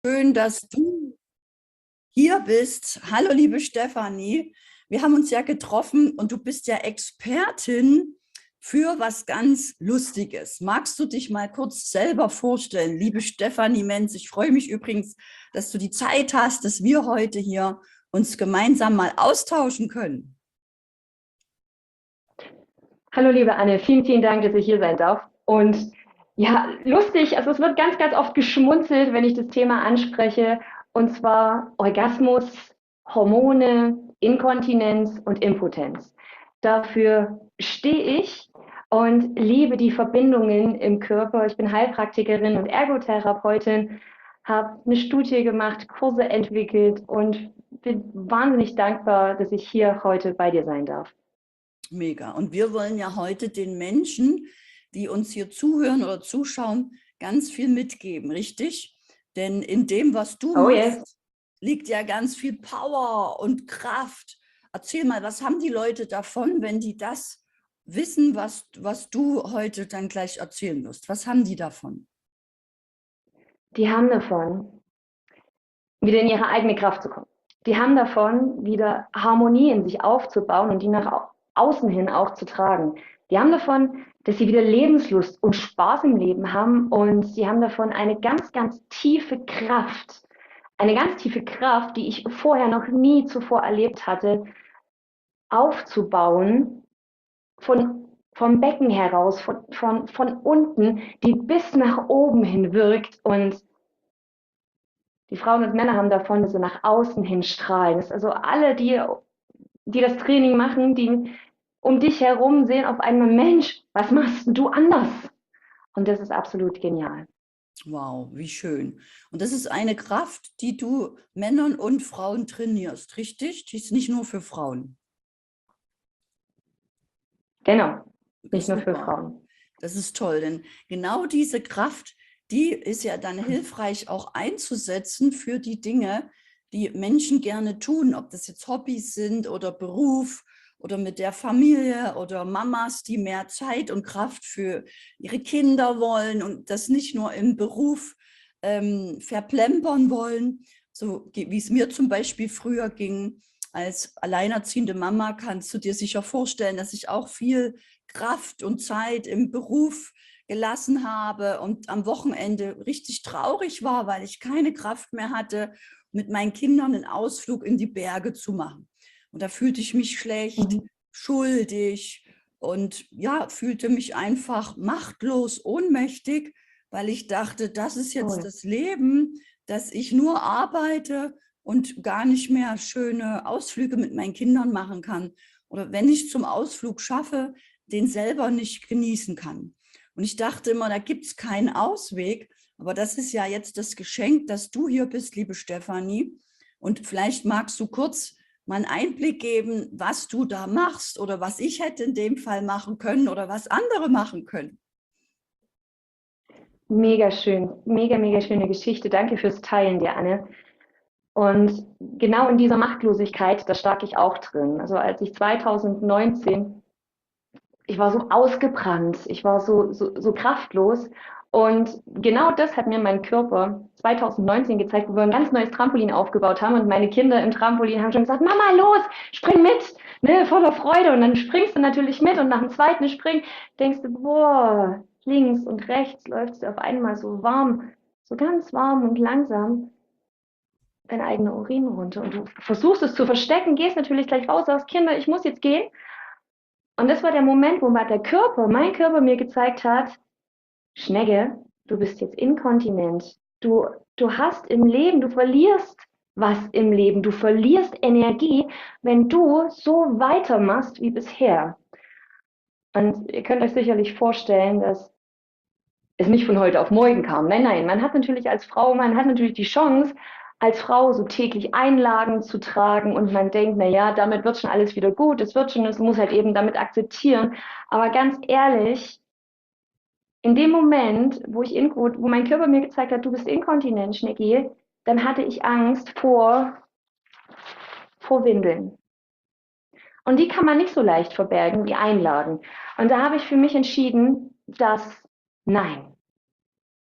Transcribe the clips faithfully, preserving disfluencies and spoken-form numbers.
schön, dass du hier bist. Hallo, liebe Stefanie. Wir haben uns ja getroffen und du bist ja Expertin für was ganz Lustiges. Magst du dich mal kurz selber vorstellen? Liebe Stefanie Menz, ich freue mich übrigens, dass du die Zeit hast, dass wir heute hier uns gemeinsam mal austauschen können. Hallo liebe Anne, vielen, vielen Dank, dass ich hier sein darf. Und ja, lustig, also es wird ganz, ganz oft geschmunzelt, wenn ich das Thema anspreche, und zwar Orgasmus, Hormone, Inkontinenz und Impotenz. Dafür stehe ich und liebe die Verbindungen im Körper. Ich bin Heilpraktikerin und Ergotherapeutin, habe eine Studie gemacht, Kurse entwickelt und bin wahnsinnig dankbar, dass ich hier heute bei dir sein darf. Mega. Und wir wollen ja heute den Menschen, die uns hier zuhören oder zuschauen, ganz viel mitgeben, richtig? Denn in dem, was du Oh yes. machst, liegt ja ganz viel Power und Kraft. Erzähl mal, was haben die Leute davon, wenn die das wissen, was, was du heute dann gleich erzählen wirst? Was haben die davon? Die haben davon, wieder in ihre eigene Kraft zu kommen. Die haben davon, wieder Harmonie in sich aufzubauen und die nach außen hin auch zu tragen. Die haben davon, dass sie wieder Lebenslust und Spaß im Leben haben, und sie haben davon eine ganz, ganz tiefe Kraft. Eine ganz tiefe Kraft, die ich vorher noch nie zuvor erlebt hatte, aufzubauen, von, vom Becken heraus, von, von, von unten, die bis nach oben hin wirkt. Und die Frauen und Männer haben davon, dass sie nach außen hin strahlen. Das ist also alle, die, die das Training machen, die um dich herum sehen auf einmal: Mensch, was machst du anders? Und das ist absolut genial. Wow, wie schön. Und das ist eine Kraft, die du Männern und Frauen trainierst, richtig? Die ist nicht nur für Frauen. Genau, nicht nur für Super. Frauen. Das ist toll, denn genau diese Kraft, die ist ja dann hilfreich auch einzusetzen für die Dinge, die Menschen gerne tun, ob das jetzt Hobbys sind oder Beruf oder mit der Familie oder Mamas, die mehr Zeit und Kraft für ihre Kinder wollen und das nicht nur im Beruf ähm, verplempern wollen, so wie es mir zum Beispiel früher ging. Als alleinerziehende Mama kannst du dir sicher vorstellen, dass ich auch viel Kraft und Zeit im Beruf gelassen habe und am Wochenende richtig traurig war, weil ich keine Kraft mehr hatte, mit meinen Kindern einen Ausflug in die Berge zu machen. Und da fühlte ich mich schlecht, Mhm. schuldig und ja, fühlte mich einfach machtlos, ohnmächtig, weil ich dachte, das ist jetzt Toll. das Leben, dass ich nur arbeite und gar nicht mehr schöne Ausflüge mit meinen Kindern machen kann. Oder wenn ich zum Ausflug schaffe, den selber nicht genießen kann. Und ich dachte immer, da gibt es keinen Ausweg. Aber das ist ja jetzt das Geschenk, dass du hier bist, liebe Stefanie. Und vielleicht magst du kurz mal einen Einblick geben, was du da machst oder was ich hätte in dem Fall machen können oder was andere machen können. Mega schön, mega, mega schöne Geschichte. Danke fürs Teilen, dir, Anne. Und genau in dieser Machtlosigkeit, da stak ich auch drin. Also als ich zwanzig neunzehn, ich war so ausgebrannt, ich war so, so, so kraftlos. Und genau das hat mir mein Körper zwanzig neunzehn gezeigt, wo wir ein ganz neues Trampolin aufgebaut haben. Und meine Kinder im Trampolin haben schon gesagt: Mama, los, spring mit, ne, voller Freude. Und dann springst du natürlich mit. Und nach dem zweiten Springen denkst du: boah, links und rechts läufst du auf einmal so warm, so ganz warm und langsam dein eigener Urin runter. Und du versuchst es zu verstecken, gehst natürlich gleich raus, sagst: Kinder, ich muss jetzt gehen. Und das war der Moment, wo der Körper, mein Körper mir gezeigt hat: Schnecke, du bist jetzt inkontinent. Du, du hast im Leben, du verlierst was im Leben. Du verlierst Energie, wenn du so weitermachst wie bisher. Und ihr könnt euch sicherlich vorstellen, dass es nicht von heute auf morgen kam. Nein, nein, man hat natürlich als Frau, man hat natürlich die Chance, als Frau so täglich Einlagen zu tragen, und man denkt: na ja, damit wird schon alles wieder gut, es wird schon, es muss halt eben damit akzeptieren. Aber ganz ehrlich, in dem Moment, wo ich in, wo mein Körper mir gezeigt hat: du bist inkontinent, Schnecki, dann hatte ich Angst vor, vor Windeln. Und die kann man nicht so leicht verbergen wie Einlagen. Und da habe ich für mich entschieden, dass nein,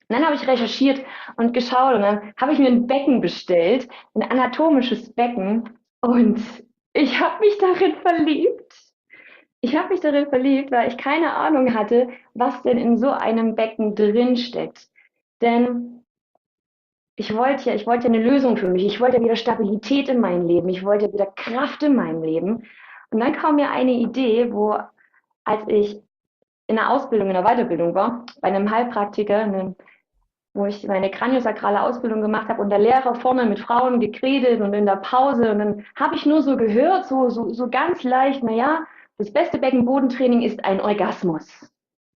Und dann habe ich recherchiert und geschaut und dann habe ich mir ein Becken bestellt, ein anatomisches Becken und ich habe mich darin verliebt. Ich habe mich darin verliebt, weil ich keine Ahnung hatte, was denn in so einem Becken drin steckt. Denn ich wollte ja, ich wollte ja eine Lösung für mich. Ich wollte ja wieder Stabilität in meinem Leben. Ich wollte ja wieder Kraft in meinem Leben. Und dann kam mir eine Idee, wo, als ich in der Ausbildung, in der Weiterbildung war, bei einem Heilpraktiker, einem, wo ich meine kraniosakrale Ausbildung gemacht habe und der Lehrer vorne mit Frauen geredet und in der Pause und dann habe ich nur so gehört, so, so, so ganz leicht, naja, das beste Beckenbodentraining ist ein Orgasmus.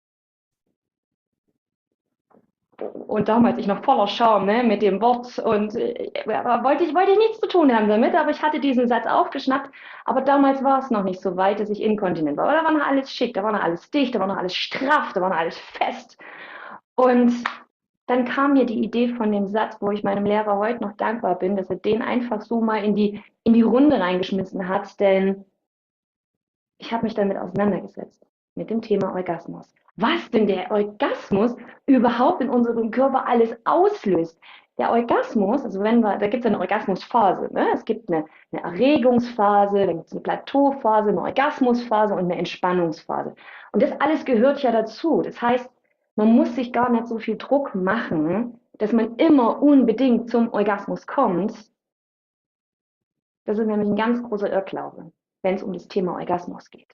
Und damals ich noch voller Scham, ne, mit dem Wort und äh, wollte ich, wollte ich nichts zu tun haben damit, aber ich hatte diesen Satz aufgeschnappt, aber damals war es noch nicht so weit, dass ich inkontinent war. Aber da war noch alles schick, da war noch alles dicht, da war noch alles straff, da war noch alles fest. Und dann kam mir die Idee von dem Satz, wo ich meinem Lehrer heute noch dankbar bin, dass er den einfach so mal in die, in die Runde reingeschmissen hat, denn ich habe mich damit auseinandergesetzt, mit dem Thema Orgasmus. Was denn der Orgasmus überhaupt in unserem Körper alles auslöst. Der Orgasmus, also wenn wir, da gibt es eine Orgasmusphase, ne? Es gibt eine, eine Erregungsphase, dann gibt es eine Plateauphase, eine Orgasmusphase und eine Entspannungsphase. Und das alles gehört ja dazu. Das heißt, man muss sich gar nicht so viel Druck machen, dass man immer unbedingt zum Orgasmus kommt. Das ist nämlich ein ganz großer Irrglaube, wenn es um das Thema Orgasmus geht.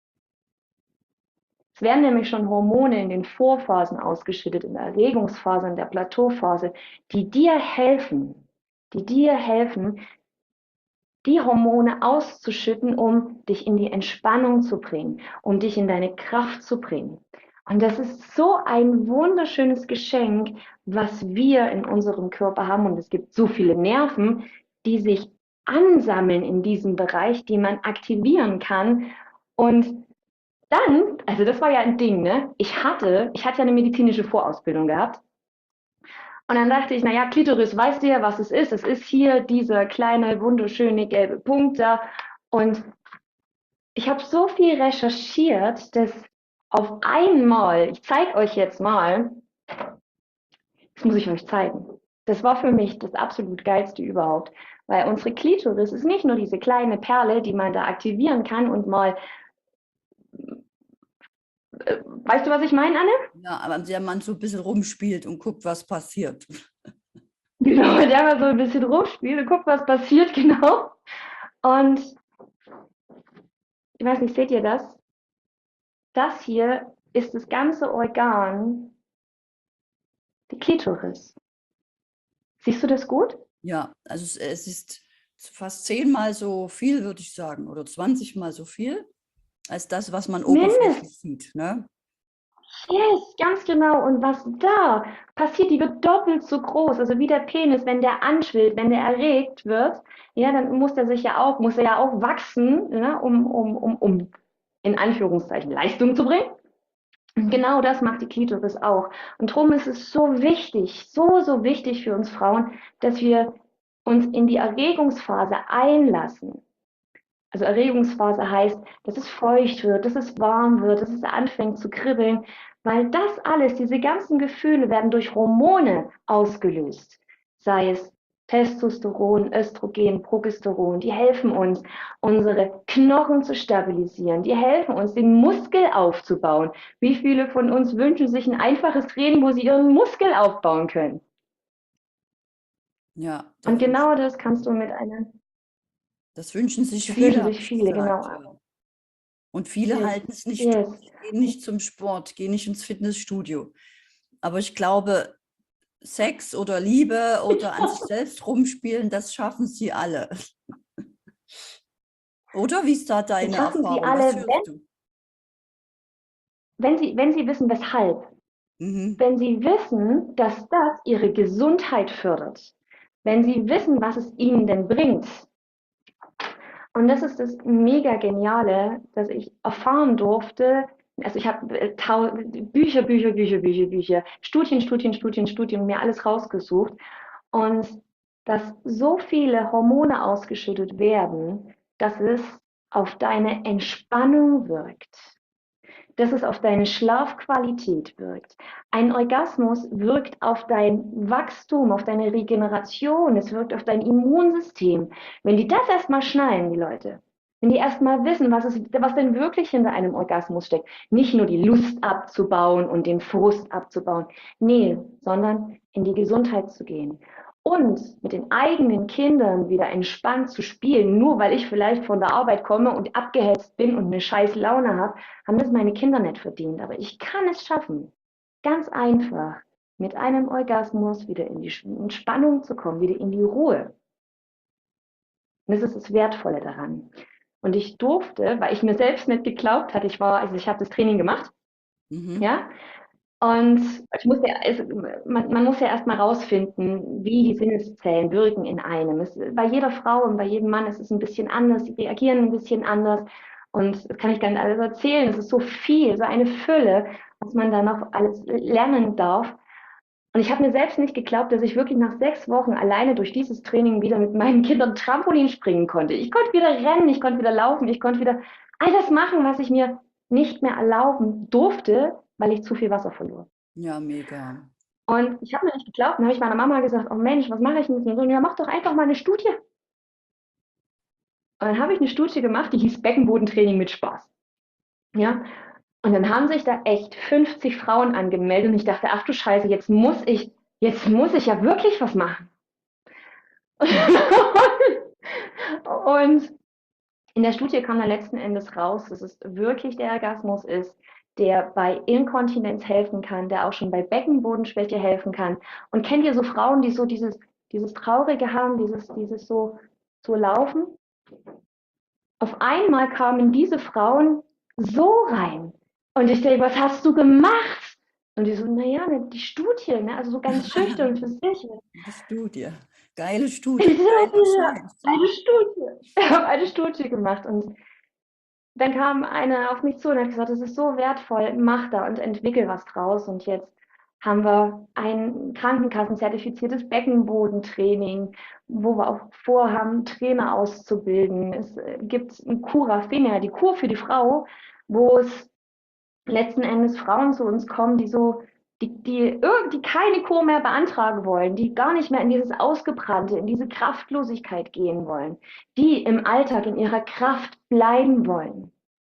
Es werden nämlich schon Hormone in den Vorphasen ausgeschüttet, in der Erregungsphase, in der Plateauphase, die dir helfen, die dir helfen, die Hormone auszuschütten, um dich in die Entspannung zu bringen, um dich in deine Kraft zu bringen. Und das ist so ein wunderschönes Geschenk, was wir in unserem Körper haben. Und es gibt so viele Nerven, die sich ansammeln in diesem Bereich, die man aktivieren kann. Und dann, also das war ja ein Ding, ne? Ich hatte, ich hatte ja eine medizinische Vorausbildung gehabt. Und dann dachte ich, naja, Klitoris, weißt du ja, was es ist? Es ist hier dieser kleine, wunderschöne gelbe Punkt da. Und ich habe so viel recherchiert, dass auf einmal, ich zeige euch jetzt mal, das muss ich euch zeigen. Das war für mich das absolut geilste überhaupt, weil unsere Klitoris ist nicht nur diese kleine Perle, die man da aktivieren kann und mal, äh, weißt du, was ich meine, Anne? Ja, aber der Mann so ein bisschen rumspielt und guckt, was passiert. Genau, der mal so ein bisschen rumspielt und guckt, was passiert, genau. Und ich weiß nicht, seht ihr das? Das hier ist das ganze Organ, die Klitoris. Siehst du das gut? Ja, also es, es ist fast zehnmal so viel, würde ich sagen, oder zwanzig Mal so viel, als das, was man Mindestens. oberflächlich sieht. Ne? Yes, ganz genau. Und was da passiert, die wird doppelt so groß. Also wie der Penis, wenn der anschwillt, wenn der erregt wird, ja, dann muss der sich ja auch, muss er ja auch wachsen, ne, um, um, um, um in Anführungszeichen Leistung zu bringen. Und genau das macht die Klitoris auch. Und darum ist es so wichtig, so, so wichtig für uns Frauen, dass wir uns in die Erregungsphase einlassen. Also Erregungsphase heißt, dass es feucht wird, dass es warm wird, dass es anfängt zu kribbeln, weil das alles, diese ganzen Gefühle werden durch Hormone ausgelöst. Sei es Testosteron, Östrogen, Progesteron, die helfen uns, unsere Knochen zu stabilisieren, die helfen uns, den Muskel aufzubauen. Wie viele von uns wünschen sich ein einfaches Training, wo sie ihren Muskel aufbauen können? Ja, Und da wünsch, genau das kannst du mit einer, das wünschen sich das wünschen viele, habe sich ich viele, gesagt. genau. Ja. Und viele Yes, halten es nicht yes. durch, gehen nicht zum Sport, gehen nicht ins Fitnessstudio. Aber ich glaube, Sex oder Liebe oder an sich selbst rumspielen, das schaffen sie alle. Oder wie ist da Das deine schaffen sie Erfahrung? Was alle, wenn, hörst du? wenn sie, wenn sie wissen, weshalb. Mhm. Wenn sie wissen, dass das ihre Gesundheit fördert. Wenn sie wissen, was es ihnen denn bringt. Und das ist das mega Geniale, dass ich erfahren durfte. Also ich habe äh, Bücher, Bücher, Bücher, Bücher, Bücher, Studien, Studien, Studien, Studien, mir alles rausgesucht. Und dass so viele Hormone ausgeschüttet werden, dass es auf deine Entspannung wirkt. dass es auf deine Schlafqualität wirkt. Ein Orgasmus wirkt auf dein Wachstum, auf deine Regeneration, es wirkt auf dein Immunsystem. Wenn die das erstmal schnallen, die Leute, wenn die erstmal wissen, was, es, was denn wirklich hinter einem Orgasmus steckt, nicht nur die Lust abzubauen und den Frust abzubauen, nee, sondern in die Gesundheit zu gehen. Und mit den eigenen Kindern wieder entspannt zu spielen, nur weil ich vielleicht von der Arbeit komme und abgehetzt bin und eine scheiß Laune habe, haben das meine Kinder nicht verdient. Aber ich kann es schaffen, ganz einfach mit einem Orgasmus wieder in die Entspannung zu kommen, wieder in die Ruhe. Und das ist das Wertvolle daran. Und ich durfte, weil ich mir selbst nicht geglaubt hatte, ich war, also ich habe das Training gemacht, Mhm. ja, und ich musste, es, man, man muss ja erstmal rausfinden, wie die Sinneszellen wirken in einem. Es, bei jeder Frau und bei jedem Mann ist es ein bisschen anders, die reagieren ein bisschen anders. Und das kann ich gar nicht alles erzählen. Es ist so viel, so eine Fülle, was man da noch alles lernen darf. Und ich habe mir selbst nicht geglaubt, dass ich wirklich nach sechs Wochen alleine durch dieses Training wieder mit meinen Kindern Trampolin springen konnte. Ich konnte wieder rennen, ich konnte wieder laufen, ich konnte wieder all das machen, was ich mir nicht mehr erlauben durfte, weil ich zu viel Wasser verlor. Ja, mega. Und ich habe mir nicht geglaubt, dann habe ich meiner Mama gesagt, oh Mensch, was mache ich denn jetzt? Und ja, mach doch einfach mal eine Studie. Und dann habe ich eine Studie gemacht, die hieß Beckenbodentraining mit Spaß. Ja, und dann haben sich da echt fünfzig Frauen angemeldet und ich dachte, ach du Scheiße, jetzt muss ich, jetzt muss ich ja wirklich was machen. Und in der Studie kam dann letzten Endes raus, dass es wirklich der Orgasmus ist, der bei Inkontinenz helfen kann, der auch schon bei Beckenbodenschwäche helfen kann. Und kennt ihr so Frauen, die so dieses, dieses Traurige haben, dieses, dieses so, so laufen? Auf einmal kamen diese Frauen so rein. Und ich denke, was hast du gemacht? Und die so, naja, ne, die Studie, ne? Also so ganz schüchtern für sich. Die Studie. Geile Ich Studie. habe Geiler Scheiß. eine Studie. Ich habe eine Studie gemacht und dann kam eine auf mich zu und hat gesagt, das ist so wertvoll, mach da und entwickel was draus. Und jetzt haben wir ein krankenkassenzertifiziertes Beckenbodentraining, wo wir auch vorhaben, Trainer auszubilden. Es äh, gibt ein Cura Femina, die Kur für die Frau, wo es letzten Endes Frauen zu uns kommen, die so, die, die, die keine Kur mehr beantragen wollen, die gar nicht mehr in dieses Ausgebrannte, in diese Kraftlosigkeit gehen wollen, die im Alltag in ihrer Kraft bleiben wollen.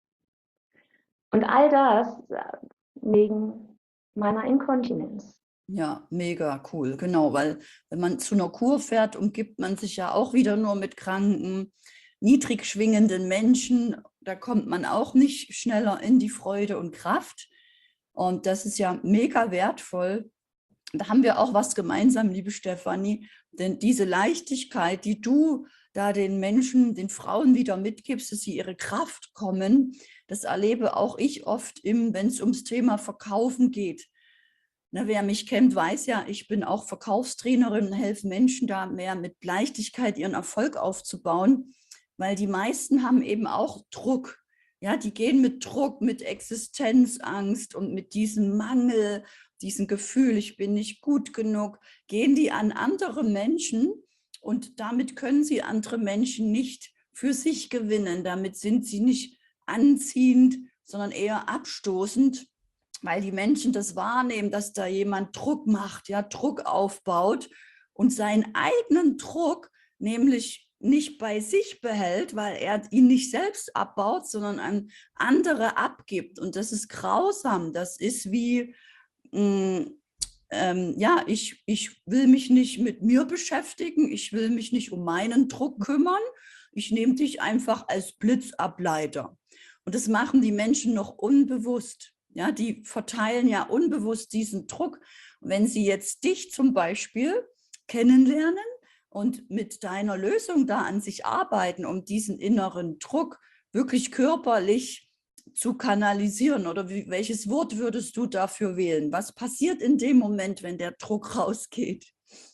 Und all das äh, wegen meiner Inkontinenz. Ja, mega cool. Genau, weil wenn man zu einer Kur fährt, umgibt man sich ja auch wieder nur mit kranken, niedrig schwingenden Menschen. Da kommt man auch nicht schneller in die Freude und Kraft. Und das ist ja mega wertvoll. Da haben wir auch was gemeinsam, liebe Stefanie, denn diese Leichtigkeit, die du da den Menschen, den Frauen wieder mitgibst, dass sie ihre Kraft kommen, das erlebe auch ich oft, wenn es ums Thema Verkaufen geht. Ne, wer mich kennt, weiß ja, ich bin auch Verkaufstrainerin und helfe Menschen da mehr mit Leichtigkeit ihren Erfolg aufzubauen, weil die meisten haben eben auch Druck. Ja, die gehen mit Druck, mit Existenzangst und mit diesem Mangel, diesem Gefühl, ich bin nicht gut genug, gehen die an andere Menschen und damit können sie andere Menschen nicht für sich gewinnen. Damit sind sie nicht anziehend, sondern eher abstoßend, weil die Menschen das wahrnehmen, dass da jemand Druck macht, ja, Druck aufbaut und seinen eigenen Druck nämlich nicht bei sich behält, weil er ihn nicht selbst abbaut, sondern an andere abgibt. Und das ist grausam. Das ist wie, mh, ähm, ja, ich, ich will mich nicht mit mir beschäftigen, ich will mich nicht um meinen Druck kümmern, ich nehme dich einfach als Blitzableiter. Und das machen die Menschen noch unbewusst. Ja, die verteilen ja unbewusst diesen Druck. Und wenn sie jetzt dich zum Beispiel kennenlernen und mit deiner Lösung da an sich arbeiten, um diesen inneren Druck wirklich körperlich zu kanalisieren, oder wie, welches Wort würdest du dafür wählen? Was passiert in dem Moment, wenn der Druck rausgeht?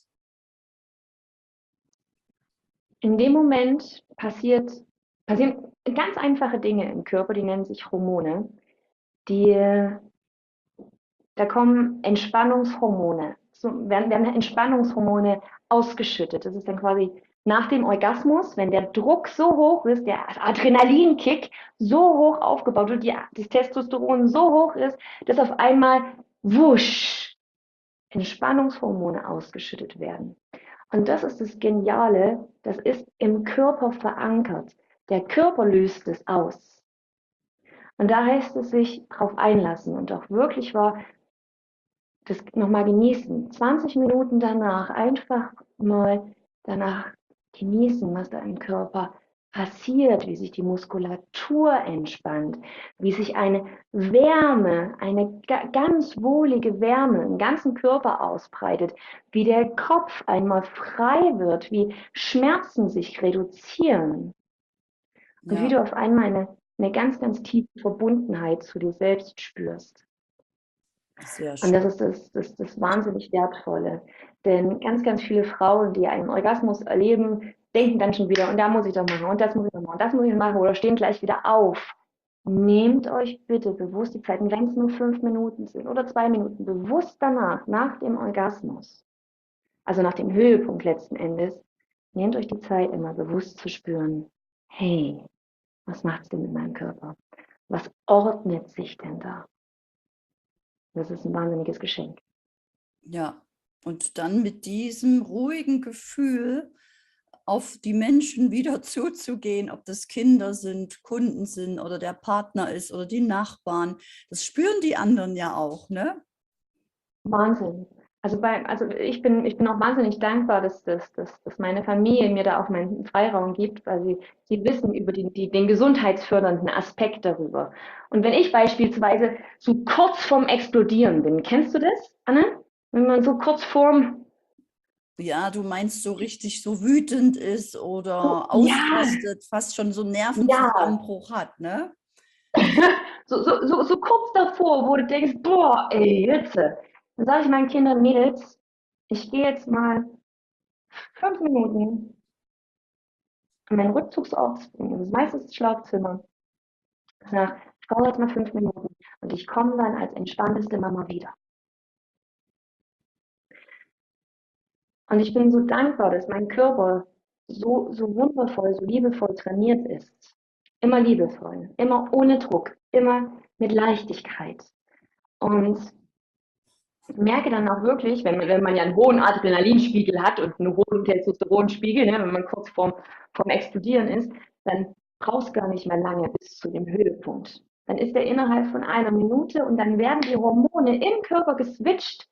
In dem Moment passiert, passieren ganz einfache Dinge im Körper, die nennen sich Hormone. Die, da kommen Entspannungshormone, so werden, werden Entspannungshormone ausgeschüttet. Das ist dann quasi nach dem Orgasmus, wenn der Druck so hoch ist, der Adrenalinkick so hoch aufgebaut wird, die, das Testosteron so hoch ist, dass auf einmal wusch Entspannungshormone ausgeschüttet werden. Und das ist das Geniale, das ist im Körper verankert. Der Körper löst es aus. Und da heißt es sich darauf einlassen und auch wirklich war das nochmal genießen. zwanzig Minuten danach einfach mal danach genießen, was da im Körper passiert, wie sich die Muskulatur entspannt, wie sich eine Wärme, eine ganz wohlige Wärme im ganzen Körper ausbreitet, wie der Kopf einmal frei wird, wie Schmerzen sich reduzieren und wie Ja, du auf einmal eine, eine ganz, ganz tiefe Verbundenheit zu dir selbst spürst. sehr Und das schön. ist das, das, das wahnsinnig Wertvolle. Denn ganz, ganz viele Frauen, die einen Orgasmus erleben, denken dann schon wieder, und da muss ich doch machen, und das muss ich doch machen, und das muss ich machen, oder stehen gleich wieder auf. Nehmt euch bitte bewusst die Zeit, und wenn es nur fünf Minuten sind oder zwei Minuten, bewusst danach, nach dem Orgasmus, also nach dem Höhepunkt letzten Endes, nehmt euch die Zeit, immer bewusst zu spüren, hey, was macht's denn mit meinem Körper? Was ordnet sich denn da? Das ist ein wahnsinniges Geschenk. Ja, und dann mit diesem ruhigen Gefühl auf die Menschen wieder zuzugehen, ob das Kinder sind, Kunden sind oder der Partner ist oder die Nachbarn. Das spüren die anderen ja auch, ne? Wahnsinn. Also, bei, also ich bin, ich bin auch wahnsinnig dankbar, dass, dass, dass, dass meine Familie mir da auch meinen Freiraum gibt, weil sie, sie wissen über die, die, den gesundheitsfördernden Aspekt darüber. Und wenn ich beispielsweise so kurz vorm Explodieren bin, kennst du das, Anne? Wenn man so kurz vorm, Ja, du meinst so richtig so wütend ist so, oder ja, ausrastet, fast schon so einen ja, Nervenzusammenbruch hat, ne? so, so, so, so kurz davor, wo du denkst, boah, ey, jetzt. Dann sage ich meinen Kindern, Mädels, ich gehe jetzt mal fünf Minuten an meinen Rückzugsort, das ist meistens das Schlafzimmer. Ich sage, ich brauche jetzt mal fünf Minuten und ich komme dann als entspannteste Mama wieder. Und ich bin so dankbar, dass mein Körper so, so wundervoll, so liebevoll trainiert ist. Immer liebevoll, immer ohne Druck, immer mit Leichtigkeit. Und merke dann auch wirklich, wenn man, wenn man ja einen hohen Adrenalinspiegel hat und einen hohen Testosteronspiegel, ne, wenn man kurz vorm, vorm Explodieren ist, dann brauchst du gar nicht mehr lange bis zu dem Höhepunkt. Dann ist er innerhalb von einer Minute und dann werden die Hormone im Körper geswitcht.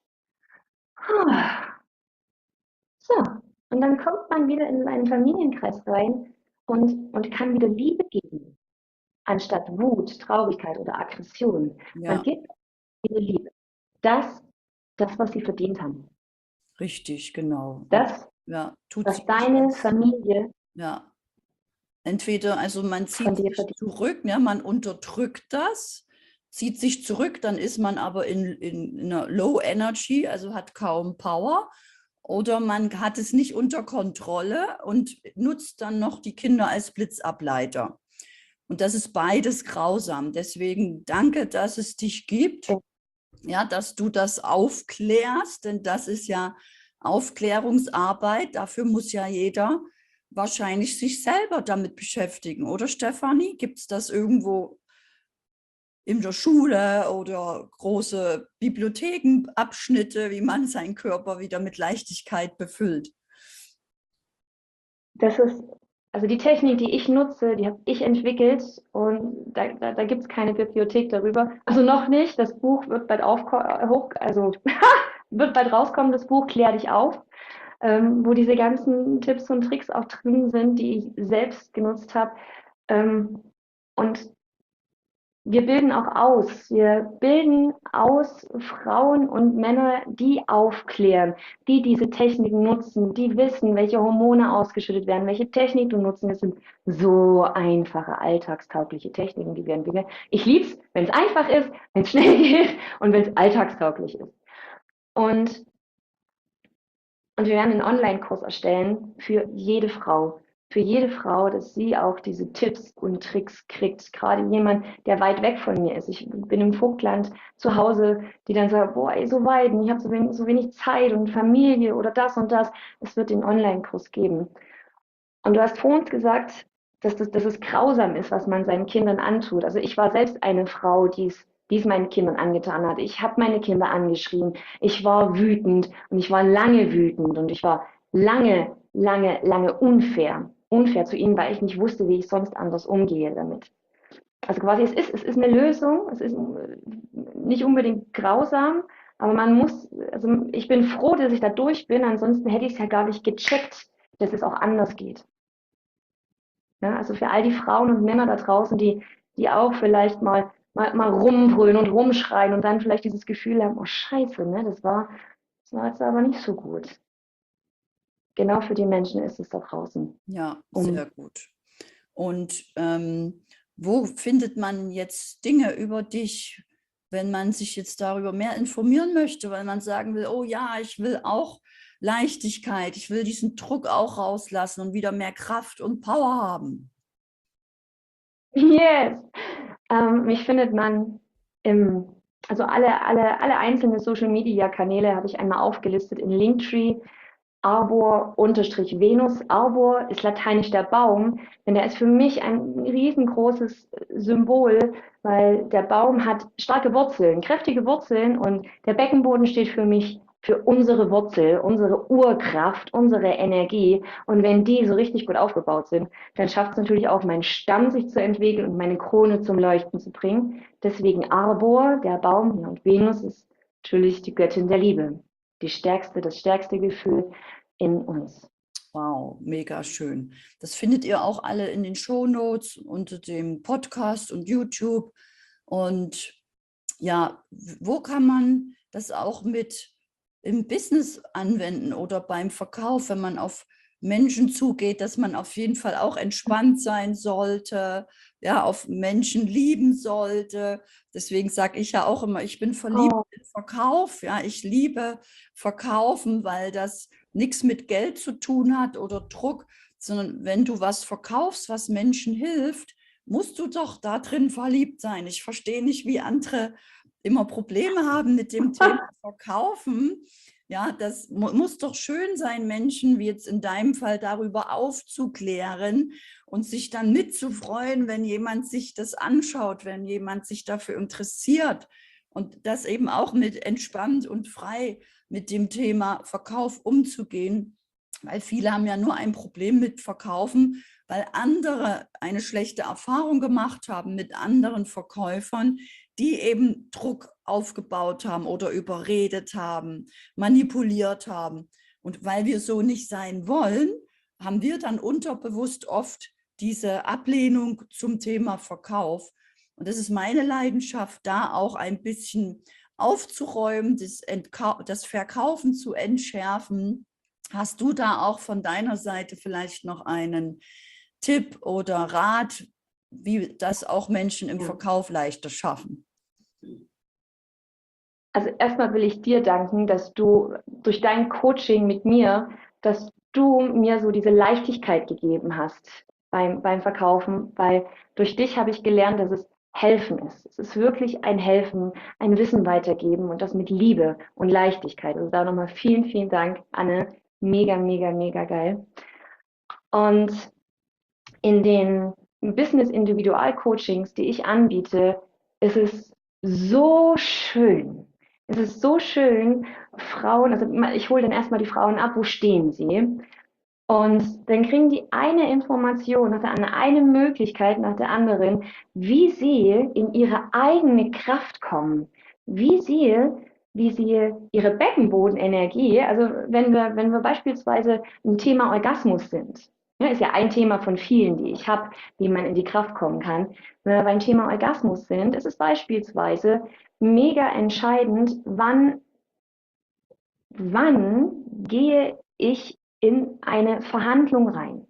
So, und dann kommt man wieder in seinen Familienkreis rein und, und kann wieder Liebe geben, anstatt Wut, Traurigkeit oder Aggression. Man Ja, gibt wieder Liebe. Das, das, was sie verdient haben. richtig, genau. Und Das, ja, tut was sie nicht deine als, Familie ja, entweder, also man von zieht dir sich verdient. zurück, ne, man unterdrückt das, zieht sich zurück, dann ist man aber in, in, in einer Low Energy, also hat kaum Power. Oder man hat es nicht unter Kontrolle und nutzt dann noch die Kinder als Blitzableiter. Und das ist beides grausam. Deswegen danke, dass es dich gibt, ja, dass du das aufklärst, denn das ist ja Aufklärungsarbeit. Dafür muss ja jeder wahrscheinlich sich selber damit beschäftigen, oder Stefanie? Gibt es das irgendwo in der Schule oder große Bibliothekenabschnitte, wie man seinen Körper wieder mit Leichtigkeit befüllt? Das ist, also die Technik, die ich nutze, die habe ich entwickelt und da, da, da gibt es keine Bibliothek darüber. Also noch nicht. Das Buch wird bald aufko- hoch, also wird bald rauskommen, das Buch Klär dich auf, ähm, wo diese ganzen Tipps und Tricks auch drin sind, die ich selbst genutzt habe. Ähm, und wir bilden auch aus. Wir bilden aus Frauen und Männer, die aufklären, die diese Techniken nutzen, die wissen, welche Hormone ausgeschüttet werden, welche Technik du nutzen. Das sind so einfache, alltagstaugliche Techniken, die wir entwickeln. Ich liebe es, wenn es einfach ist, wenn es schnell geht und wenn es alltagstauglich ist. Und und wir werden einen Online-Kurs erstellen für jede Frau. Für jede Frau, dass sie auch diese Tipps und Tricks kriegt. Gerade jemand, der weit weg von mir ist. Ich bin im Vogtland zu Hause, die dann sagt, boah, ey, so weit, und ich habe so wenig, so wenig Zeit und Familie oder das und das. Es wird den Online-Kurs geben. Und du hast vor uns gesagt, dass, das, dass es grausam ist, was man seinen Kindern antut. Also ich war selbst eine Frau, die es, die es meinen Kindern angetan hat. Ich habe meine Kinder angeschrien. Ich war wütend und ich war lange wütend und ich war lange, lange, lange unfair. Unfair zu ihnen, weil ich nicht wusste, wie ich sonst anders umgehe damit. Also quasi, es ist, es ist eine Lösung. Es ist nicht unbedingt grausam, aber man muss, also ich bin froh, dass ich da durch bin. Ansonsten hätte ich es ja gar nicht gecheckt, dass es auch anders geht. Ja, also für all die Frauen und Männer da draußen, die, die auch vielleicht mal, mal, mal rumbrüllen und rumschreien und dann vielleicht dieses Gefühl haben, oh Scheiße, ne, das war, das war jetzt aber nicht so gut. Genau für die Menschen ist es da draußen. Ja, Um, sehr gut. Und ähm, wo findet man jetzt Dinge über dich, wenn man sich jetzt darüber mehr informieren möchte, weil man sagen will, oh ja, ich will auch Leichtigkeit, ich will diesen Druck auch rauslassen und wieder mehr Kraft und Power haben. yes! Ähm, mich findet man im, also alle, alle, alle einzelnen Social Media Kanäle habe ich einmal aufgelistet in Linktree. Arbor-Venus. Arbor ist lateinisch der Baum, denn der ist für mich ein riesengroßes Symbol, weil der Baum hat starke Wurzeln, kräftige Wurzeln und der Beckenboden steht für mich für unsere Wurzel, unsere Urkraft, unsere Energie. Und wenn die so richtig gut aufgebaut sind, dann schafft es natürlich auch, meinen Stamm sich zu entwickeln und meine Krone zum Leuchten zu bringen. Deswegen Arbor, der Baum, und Venus ist natürlich die Göttin der Liebe. Die stärkste, das stärkste Gefühl in uns. Wow, mega schön. Das findet ihr auch alle in den Shownotes unter dem Podcast und YouTube. Und ja, wo kann man das auch mit im Business anwenden oder beim Verkauf, wenn man auf Menschen zugeht, dass man auf jeden Fall auch entspannt sein sollte, ja, auf Menschen lieben sollte. Deswegen sage ich ja auch immer, ich bin verliebt Oh. in Verkauf, ja, ich liebe Verkaufen, weil das nichts mit Geld zu tun hat oder Druck, sondern wenn du was verkaufst, was Menschen hilft, musst du doch da drin verliebt sein. Ich verstehe nicht, wie andere immer Probleme haben mit dem Thema Verkaufen. Ja, das mu muss doch schön sein, Menschen, wie jetzt in deinem Fall, darüber aufzuklären und sich dann mitzufreuen, wenn jemand sich das anschaut, wenn jemand sich dafür interessiert und das eben auch mit entspannt und frei mit dem Thema Verkauf umzugehen, weil viele haben ja nur ein Problem mit Verkaufen, weil andere eine schlechte Erfahrung gemacht haben mit anderen Verkäufern, die eben Druck aufgebaut haben oder überredet haben, manipuliert haben. Und weil wir so nicht sein wollen, haben wir dann unterbewusst oft diese Ablehnung zum Thema Verkauf. Und das ist meine Leidenschaft, da auch ein bisschen aufzuräumen, das, das Verkaufen zu entschärfen. Hast du da auch von deiner Seite vielleicht noch einen Tipp oder Rat, wie das auch Menschen im Ja. Verkauf leichter schaffen? Also erstmal will ich dir danken, dass du durch dein Coaching mit mir, dass du mir so diese Leichtigkeit gegeben hast beim, beim Verkaufen, weil durch dich habe ich gelernt, dass es Helfen ist. Es ist wirklich ein Helfen, ein Wissen weitergeben und das mit Liebe und Leichtigkeit. Also da nochmal vielen, vielen Dank, Anne. Mega, mega, mega geil. Und in den Business-Individual-Coachings, die ich anbiete, ist es so schön. Es ist so schön, Frauen, also ich hole dann erstmal die Frauen ab, wo stehen sie? Und dann kriegen die eine Information nach der anderen, eine Möglichkeit nach der anderen, wie sie in ihre eigene Kraft kommen, wie sie, wie sie ihre Beckenbodenenergie, also wenn wir, wenn wir beispielsweise im Thema Orgasmus sind, ja, ist ja ein Thema von vielen, die ich habe, wie man in die Kraft kommen kann. Wenn wir beim Thema Orgasmus sind, ist es beispielsweise mega entscheidend, wann, wann gehe ich in eine Verhandlung rein.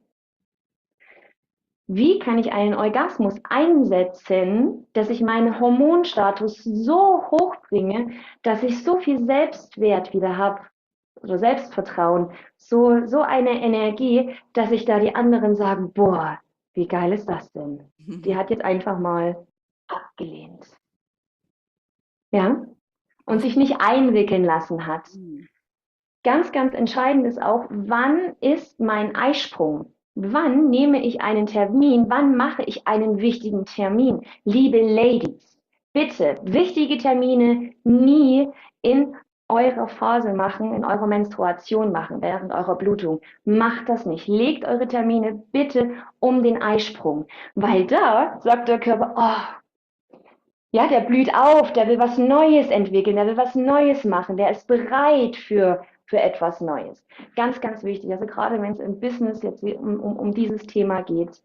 Wie kann ich einen Orgasmus einsetzen, dass ich meinen Hormonstatus so hoch bringe, dass ich so viel Selbstwert wieder habe oder Selbstvertrauen, so, so eine Energie, dass ich da die anderen sagen, boah, wie geil ist das denn? Die hat jetzt einfach mal abgelehnt. Ja? Und sich nicht einwickeln lassen hat. Ganz, ganz entscheidend ist auch, wann ist mein Eisprung? wann nehme ich einen Termin, wann mache ich einen wichtigen Termin? Liebe Ladies, bitte wichtige Termine nie in eurer Phase machen, in eurer Menstruation machen, während eurer Blutung. Macht das nicht. Legt eure Termine bitte um den Eisprung, weil da sagt der Körper, oh, ja, der blüht auf, der will was Neues entwickeln, der will was Neues machen, der ist bereit für, für etwas Neues. Ganz, ganz wichtig, also gerade wenn es im Business jetzt um, um, um dieses Thema geht,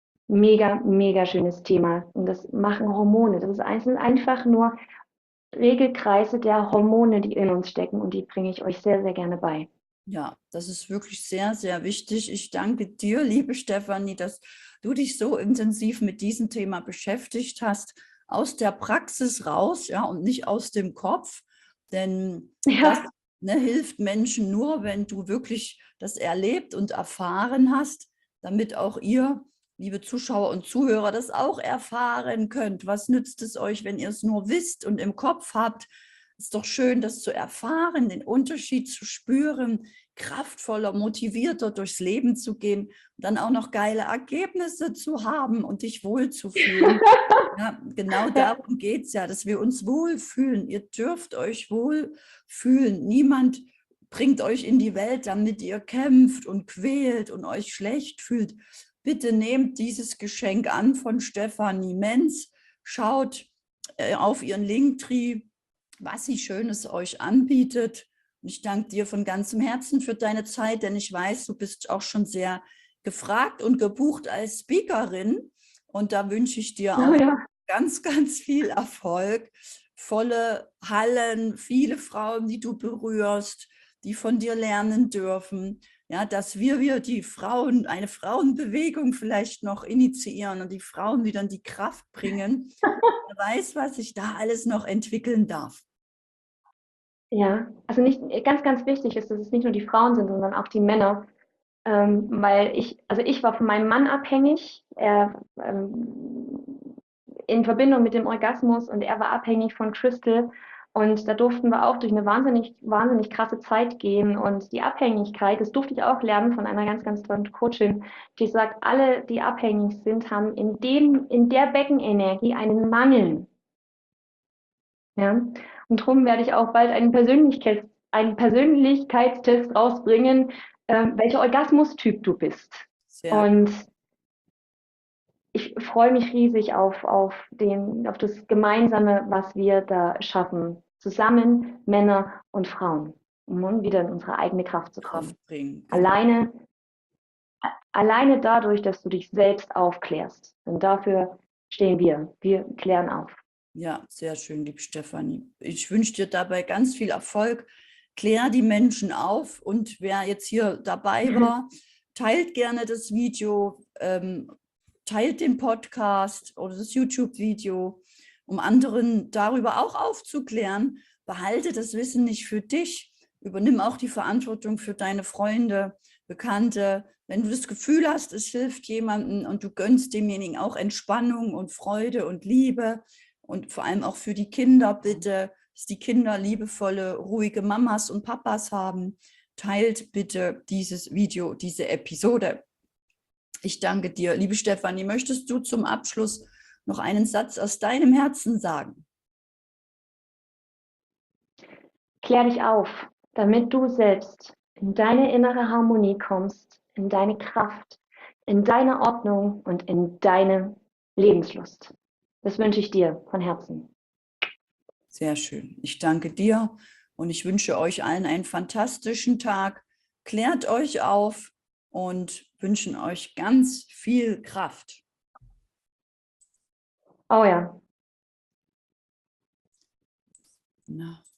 mega, mega schönes Thema. Und das machen Hormone. Das ist einfach nur Regelkreise der Hormone, die in uns stecken, und die bringe ich euch sehr, sehr gerne bei. Ja, das ist wirklich sehr, sehr wichtig. Ich danke dir, liebe Stefanie, dass du dich so intensiv mit diesem Thema beschäftigt hast, aus der Praxis raus, ja, und nicht aus dem Kopf, denn Ja. das, ne, hilft Menschen nur, wenn du wirklich das erlebt und erfahren hast, damit auch ihr, liebe Zuschauer und Zuhörer, das auch erfahren könnt. Was nützt es euch, wenn ihr es nur wisst und im Kopf habt? Ist doch schön, das zu erfahren, den Unterschied zu spüren, kraftvoller, motivierter durchs Leben zu gehen und dann auch noch geile Ergebnisse zu haben und dich wohlzufühlen. Ja, genau darum geht es ja, dass wir uns wohlfühlen. Ihr dürft euch wohlfühlen. Niemand bringt euch in die Welt, damit ihr kämpft und quält und euch schlecht fühlt. Bitte nehmt dieses Geschenk an von Stefanie Menz. Schaut äh, auf ihren Linktree, was sie Schönes euch anbietet. Und ich danke dir von ganzem Herzen für deine Zeit, denn ich weiß, du bist auch schon sehr gefragt und gebucht als Speakerin. Und da wünsche ich dir auch Oh ja. ganz, ganz viel Erfolg. Volle Hallen, viele Frauen, die du berührst, die von dir lernen dürfen. Ja, dass wir, wir die Frauen, eine Frauenbewegung vielleicht noch initiieren und die Frauen wieder in die Kraft bringen. Wer weiß, was sich da alles noch entwickeln darf. Ja, also nicht, ganz, ganz wichtig ist, dass es nicht nur die Frauen sind, sondern auch die Männer. Ähm, weil ich, also ich war von meinem Mann abhängig, er, ähm, in Verbindung mit dem Orgasmus, und er war abhängig von Crystal. Und da durften wir auch durch eine wahnsinnig, wahnsinnig krasse Zeit gehen. Und die Abhängigkeit, das durfte ich auch lernen von einer ganz, ganz tollen Coachin, die sagt, alle, die abhängig sind, haben in dem, in der Beckenenergie einen Mangel. Ja? Und darum werde ich auch bald einen Persönlichkeits, einen Persönlichkeitstest rausbringen, äh, welcher Orgasmustyp du bist. Sehr Und ich freue mich riesig auf, auf, den, auf das Gemeinsame, was wir da schaffen. Zusammen, Männer und Frauen, um wieder in unsere eigene Kraft zu kommen. Kraft bringen. Genau. Alleine, alleine dadurch, dass du dich selbst aufklärst. Und dafür stehen wir. Wir klären auf. Ja, sehr schön, liebe Stefanie. Ich wünsche dir dabei ganz viel Erfolg. Klär die Menschen auf, und wer jetzt hier dabei war, teilt gerne das Video, ähm, teilt den Podcast oder das YouTube-Video, um anderen darüber auch aufzuklären. Behalte das Wissen nicht für dich. Übernimm auch die Verantwortung für deine Freunde, Bekannte. Wenn du das Gefühl hast, es hilft jemandem und du gönnst demjenigen auch Entspannung und Freude und Liebe, und vor allem auch für die Kinder, bitte, dass die Kinder liebevolle, ruhige Mamas und Papas haben. Teilt bitte dieses Video, diese Episode. Ich danke dir. Liebe Stefanie, möchtest du zum Abschluss noch einen Satz aus deinem Herzen sagen? Klär dich auf, damit du selbst in deine innere Harmonie kommst, in deine Kraft, in deine Ordnung und in deine Lebenslust. Das wünsche ich dir von Herzen. Sehr schön. Ich danke dir und ich wünsche euch allen einen fantastischen Tag. Klärt euch auf und wünschen euch ganz viel Kraft. Oh ja. Na.